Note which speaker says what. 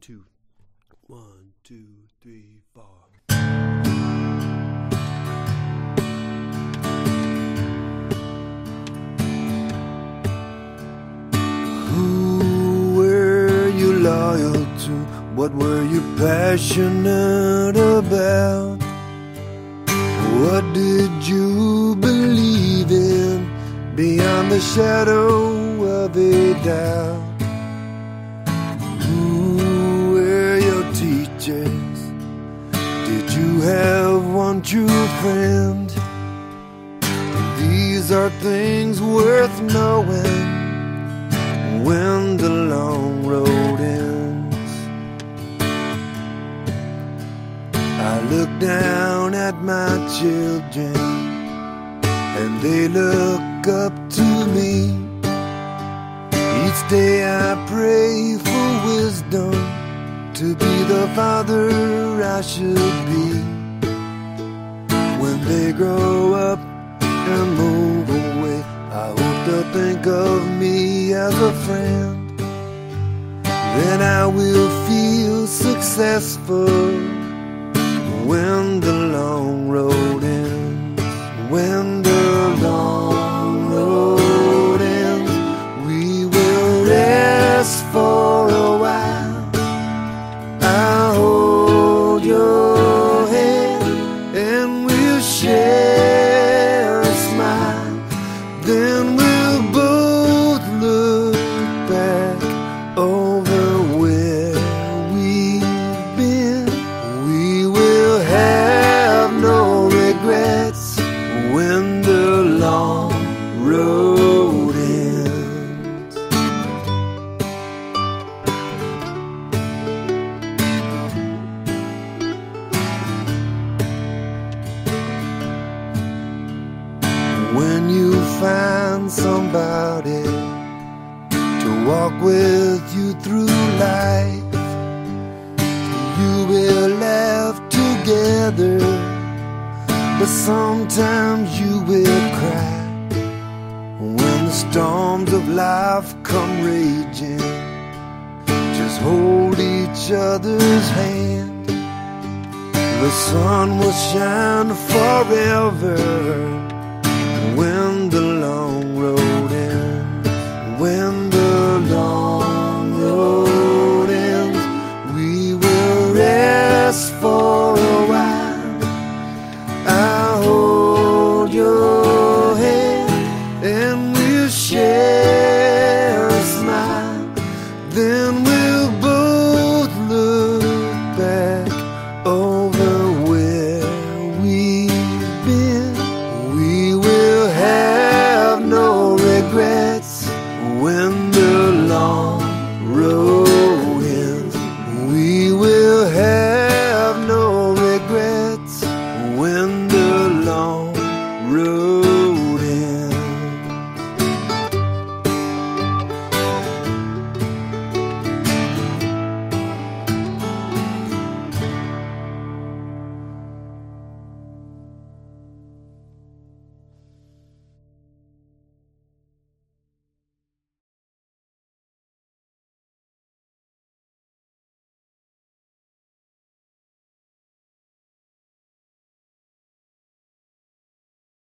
Speaker 1: two. 1, 2, 3, 4. Who were you loyal to? What were you passionate about? What did you believe in beyond the shadow of a doubt? Who were your teachers? Did you have one true friend? These are things worth knowing when the long road ends. I look down at my children and they look up to me. Each day I pray for wisdom to be the father I should be. When they grow up and move away, I hope they'll think of me as a friend. Then I will feel successful when the long road ends. When the long road ends, we will rest for a while. I'll hold your hand and we'll share a smile. Then we'll both look back over where we've been. We will have no regrets when the long road ends. When you find somebody to walk with you through life, you will laugh together, but sometimes you will cry. When the storms of life come raging, just hold each other's hand. The sun will shine forever